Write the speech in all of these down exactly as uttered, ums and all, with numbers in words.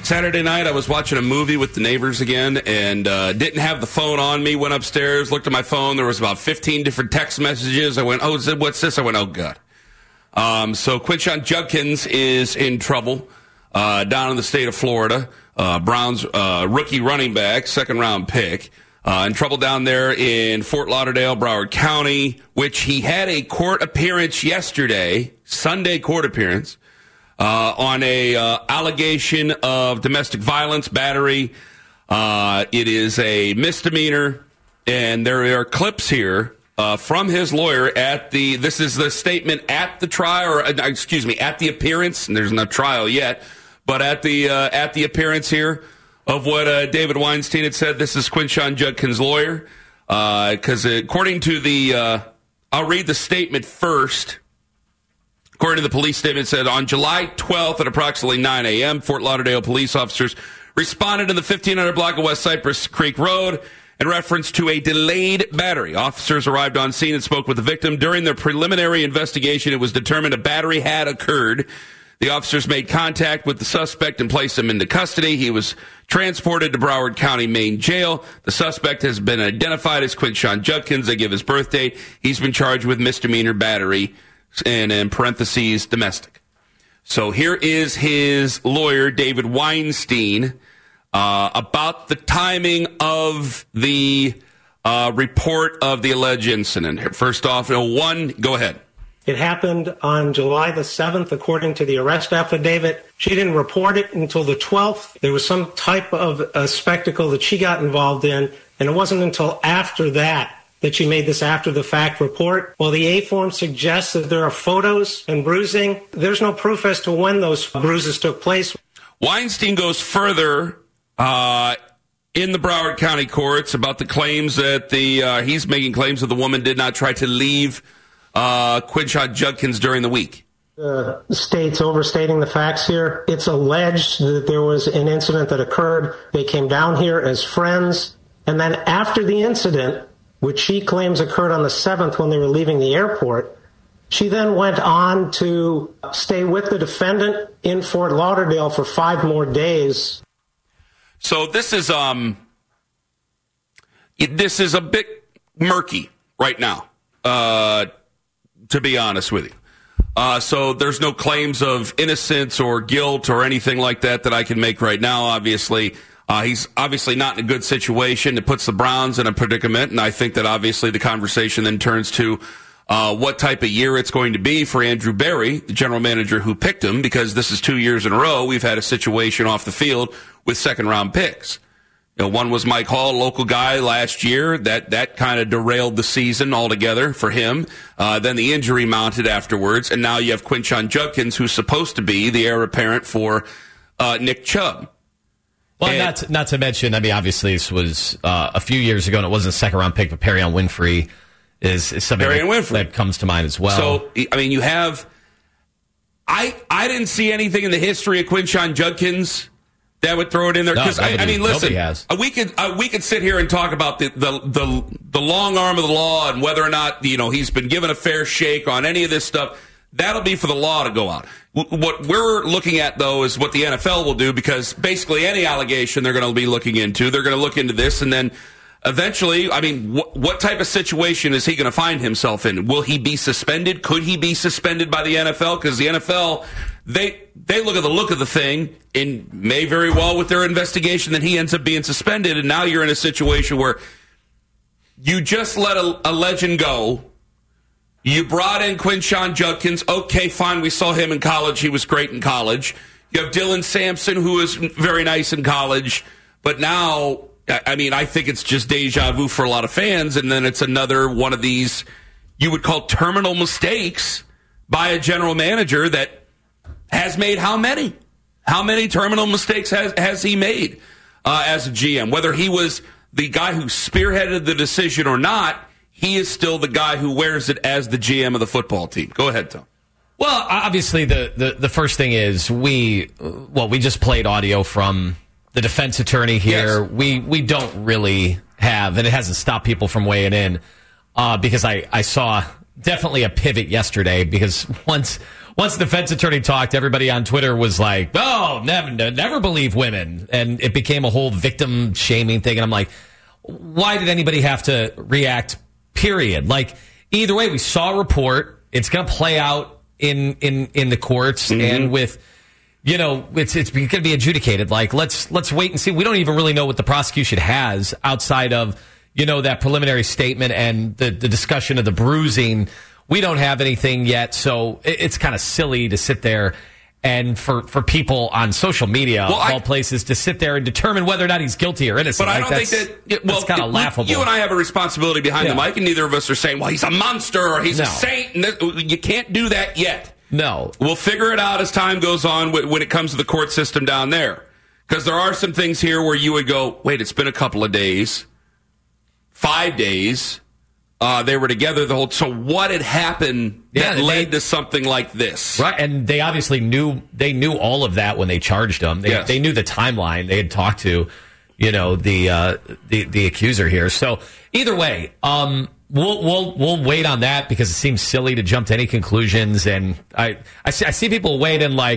Saturday night, I was watching a movie with the neighbors again and uh, didn't have the phone on me. Went upstairs, looked at my phone. There was about fifteen different text messages. I went, oh, what's this? I went, oh, God. Um, so Quinshon Judkins is in trouble uh, down in the state of Florida. Uh, Browns uh, rookie running back, second-round pick. Uh, in trouble down there in Fort Lauderdale, Broward County, which he had a court appearance yesterday, Sunday court appearance. Uh, on a uh, allegation of domestic violence, battery. Uh, it is a misdemeanor, and there are clips here uh, from his lawyer at the, this is the statement at the trial, or uh, excuse me, at the appearance, and there's no trial yet, but at the uh, at the appearance here of what uh, David Weinstein had said. This is Quinshon Judkins' lawyer, because uh, according to the, uh, I'll read the statement first. According to the police statement, it said on July twelfth at approximately nine a.m., Fort Lauderdale police officers responded in the fifteen hundred block of West Cypress Creek Road in reference to a delayed battery. Officers arrived on scene and spoke with the victim. During their preliminary investigation, it was determined a battery had occurred. The officers made contact with the suspect and placed him into custody. He was transported to Broward County Main Jail. The suspect has been identified as Quinshon Judkins. They give his birth date. He's been charged with misdemeanor battery, and in parentheses, domestic. So here is his lawyer, David Weinstein, uh, about the timing of the uh, report of the alleged incident. First off, one, go ahead. It happened on July the seventh, according to the arrest affidavit. She didn't report it until the twelfth. There was some type of a spectacle that she got involved in, and it wasn't until after that that she made this after-the-fact report. Well, the A-form suggests that there are photos and bruising. There's no proof as to when those bruises took place. Weinstein goes further uh, in the Broward County courts about the claims that the uh, he's making claims that the woman did not try to leave uh, Quinshon Judkins during the week. The state's overstating the facts here. It's alleged that there was an incident that occurred. They came down here as friends, and then after the incident, which she claims occurred on the seventh when they were leaving the airport, she then went on to stay with the defendant in Fort Lauderdale for five more days. So this is um, this is a bit murky right now, uh, to be honest with you. Uh, so there's no claims of innocence or guilt or anything like that that I can make right now, obviously. Uh, he's obviously not in a good situation. It puts the Browns in a predicament, and I think that obviously the conversation then turns to uh, what type of year it's going to be for Andrew Berry, the general manager who picked him, because this is two years in a row we've had a situation off the field with second-round picks. You know, one was Mike Hall, local guy last year. That that kind of derailed the season altogether for him. Uh, then the injury mounted afterwards, and now you have Quinshon Judkins, who's supposed to be the heir apparent for uh, Nick Chubb. Well, and, not to, not to mention, I mean, obviously this was uh, a few years ago, and it wasn't a second-round pick, but Perrion Winfrey is, is something that, Winfrey. that comes to mind as well. So, I mean, you have... I I didn't see anything in the history of Quinshon Judkins that would throw it in there. Because no, I, I mean, listen, has. we could uh, we could sit here and talk about the, the the the long arm of the law and whether or not, you know, he's been given a fair shake on any of this stuff. That'll be for the law to go out. What we're looking at, though, is what the N F L will do, because basically any allegation they're going to be looking into, they're going to look into this, and then eventually, I mean, what, what type of situation is he going to find himself in? Will he be suspended? Could he be suspended by the N F L? Because the N F L, they they look at the look of the thing, and may very well, with their investigation, that he ends up being suspended, and now you're in a situation where you just let a, a legend go. You brought in Quinshon Judkins. Okay, fine. We saw him in college. He was great in college. You have Dylan Sampson, who was very nice in college. But now, I mean, I think it's just deja vu for a lot of fans. And then it's another one of these you would call terminal mistakes by a general manager that has made how many? How many terminal mistakes has, has he made uh, as a G M? Whether he was the guy who spearheaded the decision or not, he is still the guy who wears it as the G M of the football team. Go ahead, Tom. Well, obviously, the, the, the first thing is we, well, we just played audio from the defense attorney here. Yes. We we don't really have, and it hasn't stopped people from weighing in, uh, because I, I saw definitely a pivot yesterday, because once once the defense attorney talked, everybody on Twitter was like, "Oh, never, never believe women," and it became a whole victim shaming thing. And I'm like, why did anybody have to react? Period. Like, either way, we saw a report. It's going to play out in in in the courts mm-hmm. and with. You know, it's it's going to be adjudicated. Like, let's let's wait and see. We don't even really know what the prosecution has outside of, you know, that preliminary statement and the, the discussion of the bruising. We don't have anything yet, so it, it's kind of silly to sit there and for, for people on social media, well, of all I, places, to sit there and determine whether or not he's guilty or innocent. But I like, don't think that, well, kind of laughable. You and I have a responsibility behind yeah. the mic, and neither of us are saying, well, he's a monster or he's no. a saint. And you can't do that yet. No. We'll figure it out as time goes on when it comes to the court system down there. Because there are some things here where you would go, wait, it's been a couple of days, five days. Uh, they were together the whole... So what had happened that yeah, led they, to something like this? Right, and they obviously knew they knew all of that when they charged him. They, yes. they knew the timeline. They had talked to, you know, the uh, the, the accuser here. So either way... um We'll we'll we'll wait on that because it seems silly to jump to any conclusions, and I I see, I see people waiting like,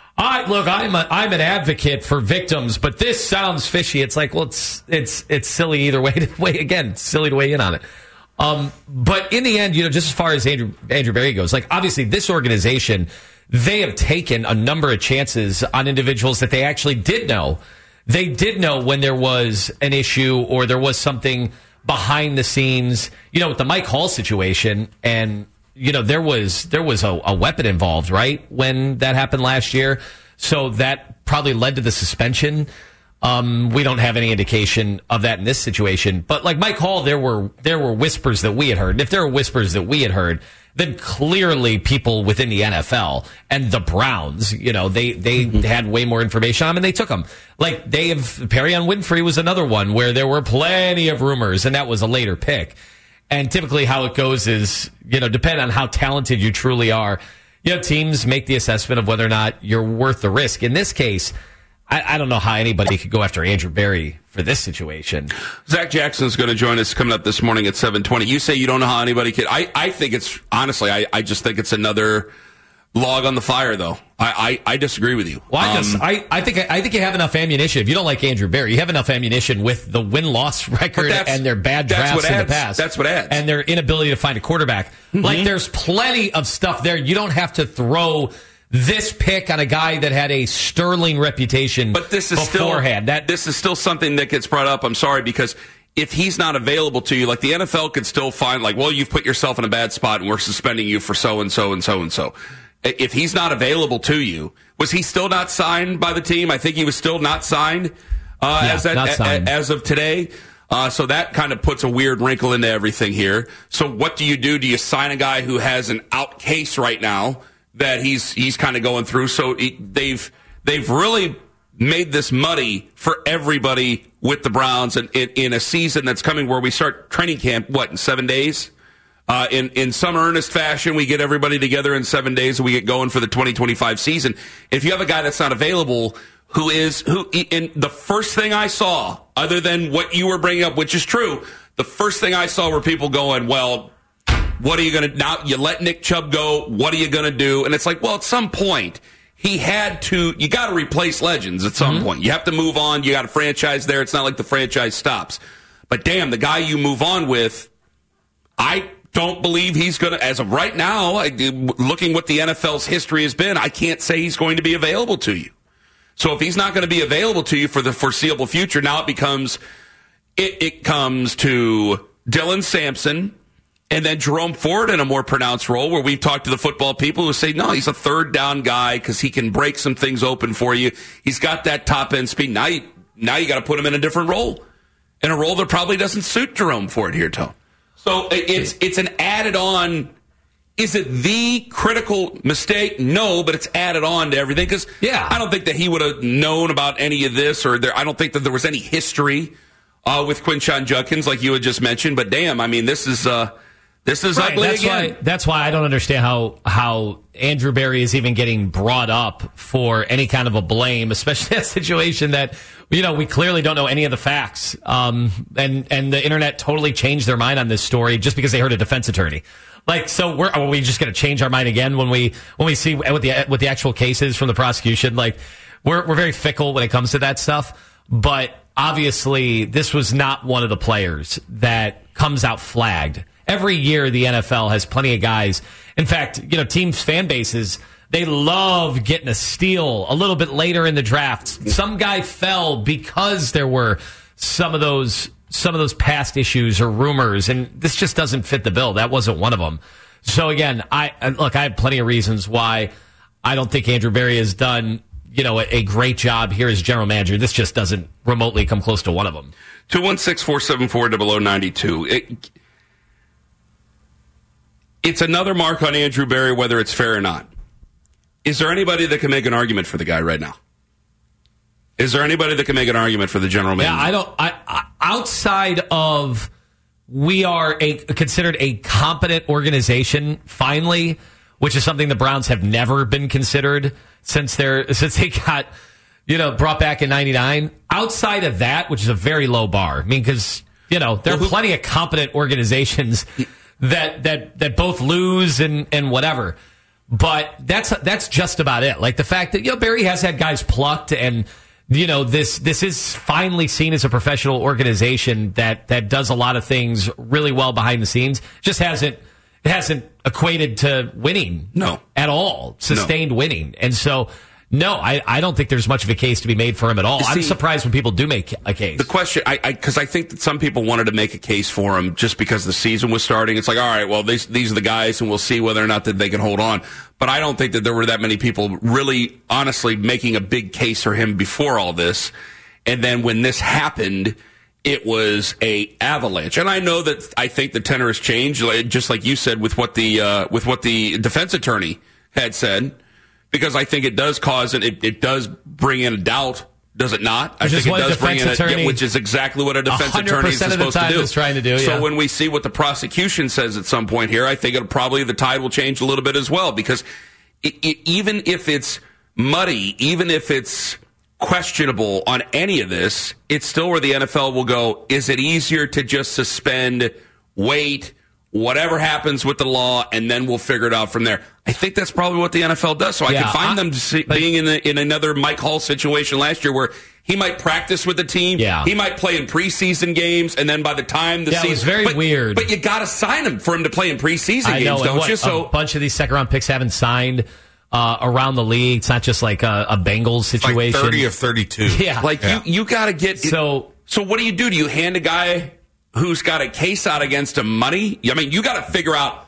I look, I'm a, I'm an advocate for victims, but this sounds fishy. It's like, well, it's it's it's silly either way. To weigh again, it's silly to weigh in on it. Um, but in the end, you know, just as far as Andrew Andrew Berry goes, like obviously this organization, they have taken a number of chances on individuals that they actually did know. They did know when there was an issue or there was something behind the scenes, you know, with the Mike Hall situation, and you know there was there was a, a weapon involved, right, when that happened last year. So that probably led to the suspension. Um, we don't have any indication of that in this situation, but like Mike Hall, there were there were whispers that we had heard. And if there were whispers that we had heard, then clearly people within the N F L and the Browns, you know, they, they mm-hmm. had way more information on him and they took him. Like they have, Perion Winfrey was another one where there were plenty of rumors and that was a later pick. And typically how it goes is, you know, depending on how talented you truly are, you know, teams make the assessment of whether or not you're worth the risk. In this case, I, I don't know how anybody could go after Andrew Berry for this situation. Zach Jackson's going to join us coming up this morning at seven twenty. You say you don't know how anybody could. I, I think it's, honestly, I, I just think it's another log on the fire, though. I, I, I disagree with you. Well, I, just, um, I, I, think, I think you have enough ammunition. If you don't like Andrew Berry, you have enough ammunition with the win-loss record and their bad drafts in the past. That's what adds. And their inability to find a quarterback. Mm-hmm. Like, there's plenty of stuff there. You don't have to throw this pick on a guy that had a sterling reputation but this is beforehand. Still, that this is still something that gets brought up. I'm sorry, because if he's not available to you, like the N F L could still find, like, well, you've put yourself in a bad spot and we're suspending you for so and so and so and so. If he's not available to you, was he still not signed by the team? I think he was still not signed, uh, yeah, as, that, not signed. as of today. Uh, so that kind of puts a weird wrinkle into everything here. So what do you do? Do you sign a guy who has an out case right now that he's he's kind of going through? So he, they've they've really made this muddy for everybody with the Browns, and in, in a season that's coming where we start training camp, what, in seven days? Uh, in, in some earnest fashion, we get everybody together in seven days and we get going for the twenty twenty-five season. If you have a guy that's not available, who is, who, in the first thing I saw, other than what you were bringing up, which is true, the first thing I saw were people going, well, what are you going to, now you let Nick Chubb go, what are you going to do? And it's like, well, at some point, he had to, you got to replace legends at some mm-hmm. point. You have to move on. You got a franchise there. It's not like the franchise stops. But damn, the guy you move on with, I don't believe he's going to, as of right now, I, looking what the N F L's history has been, I can't say he's going to be available to you. So if he's not going to be available to you for the foreseeable future, now it becomes, it, it comes to Dylan Sampson and then Jerome Ford in a more pronounced role, where we've talked to the football people who say, no, he's a third down guy because he can break some things open for you. He's got that top end speed. Now you, now you got to put him in a different role, in a role that probably doesn't suit Jerome Ford here, Tone. So it's it's an added on. Is it the critical mistake? No, but it's added on to everything, because yeah. I don't think that he would have known about any of this, or there, I don't think that there was any history uh, with Quinshon Judkins like you had just mentioned. But damn, I mean, this is uh, this is right, ugly that's again. Why, that's why I don't understand how how Andrew Berry is even getting brought up for any kind of a blame, especially that situation that, you know, we clearly don't know any of the facts. Um, and, and the internet totally changed their mind on this story just because they heard a defense attorney. Like, so we're are we just going to change our mind again when we when we see what the what the actual case is from the prosecution? Like, we're we're very fickle when it comes to that stuff. But obviously, this was not one of the players that comes out flagged. Every year, the N F L has plenty of guys. In fact, you know, teams' fan bases, they love getting a steal a little bit later in the draft. Some guy fell because there were some of those some of those past issues or rumors, and this just doesn't fit the bill. That wasn't one of them. So again, I look, I have plenty of reasons why I don't think Andrew Berry has done, you know, a, a great job here as general manager. This just doesn't remotely come close to one of them. two one six, four seven four, zero zero nine two. It, it's another mark on Andrew Berry, whether it's fair or not. Is there anybody that can make an argument for the guy right now? Is there anybody that can make an argument for the general manager? Yeah, I don't. I, I outside of we are a considered a competent organization finally, which is something the Browns have never been considered since they're since they got you know brought back in ninety-nine. Outside of that, which is a very low bar. I mean, because you know there well, are plenty of competent organizations that that that both lose and and whatever. But that's that's just about it. Like the fact that you know Barry has had guys plucked, and you know this this is finally seen as a professional organization that that does a lot of things really well behind the scenes. Just hasn't it hasn't equated to winning, no, at all, sustained no. winning, and so. No, I, I don't think there's much of a case to be made for him at all. See, I'm surprised when people do make a case. The question, I because I, I think that some people wanted to make a case for him just because the season was starting. It's like, all right, well, these these are the guys, and we'll see whether or not that they can hold on. But I don't think that there were that many people really, honestly, making a big case for him before all this. And then when this happened, it was a avalanche. And I know that I think the tenor has changed, just like you said with what the uh, with what the defense attorney had said. Because I think it does cause it, it, it does bring in a doubt, does it not? Which I think is it does bring in a, yeah, which is exactly what a defense attorney is supposed to do. Is trying to do. So yeah. when we see what the prosecution says at some point here, I think it'll probably the tide will change a little bit as well. Because it, it, even if it's muddy, even if it's questionable on any of this, it's still where the N F L will go. Is it easier to just suspend, wait? Whatever happens with the law, and then we'll figure it out from there. I think that's probably what the N F L does. So I yeah, can find I, them see, but, being in the, in another Mike Hall situation last year where he might practice with the team. Yeah. He might play in preseason games, and then by the time the yeah, season, it was very but, weird. But you got to sign him for him to play in preseason I games, know, don't what, you? So a bunch of these second round picks haven't signed uh, around the league. It's not just like a, a Bengals situation. Like thirty of thirty-two. Yeah, like yeah. you, you got to get so. So what do you do? Do you hand a guy who's got a case out against him money? I mean, you got to figure out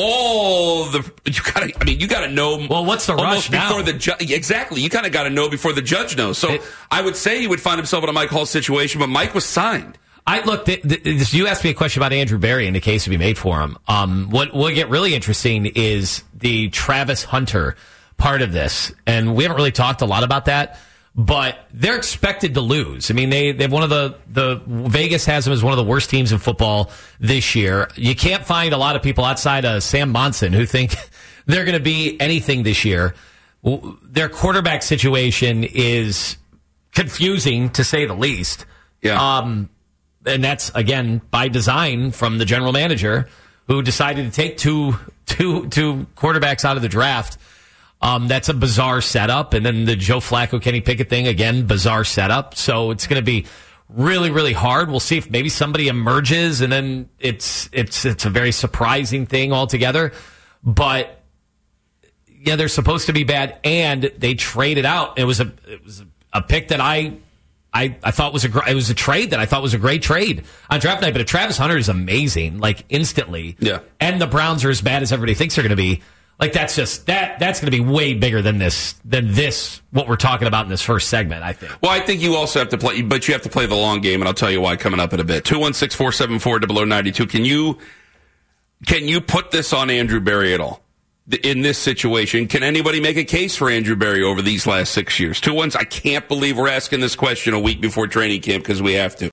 all the. You got to. I mean, you got to know. Well, what's the rush now? Before the ju- exactly, you kind of got to know before the judge knows. So it, I would say he would find himself in a Mike Hall situation, but Mike was signed. I look. The, the, you asked me a question about Andrew Berry and the case to be made for him. Um, what will get really interesting is the Travis Hunter part of this, and we haven't really talked a lot about that. But they're expected to lose. I mean, they they have one of the the Vegas has them as one of the worst teams in football this year. You can't find a lot of people outside of Sam Monson who think they're going to be anything this year. Their quarterback situation is confusing to say the least. Yeah. Um, and that's again by design from the general manager who decided to take two two two quarterbacks out of the draft. Um, that's a bizarre setup. And then the Joe Flacco, Kenny Pickett thing, again, bizarre setup. So it's going to be really, really hard. We'll see if maybe somebody emerges and then it's, it's, it's a very surprising thing altogether. But yeah, they're supposed to be bad and they traded out. It was a, it was a, a pick that I, I, I thought was a, it was a trade that I thought was a great trade on draft night. But a Travis Hunter is amazing, like instantly. Yeah. And the Browns are as bad as everybody thinks they're going to be. Like that's just that that's going to be way bigger than this than this what we're talking about in this first segment, I think. Well, I think you also have to play, but you have to play the long game, and I'll tell you why coming up in a bit. two one six, four seven four, zero zero nine two. Can you can you put this on Andrew Berry at all in this situation? Can anybody make a case for Andrew Berry over these last six years? Two ones. I can't believe we're asking this question a week before training camp because we have to.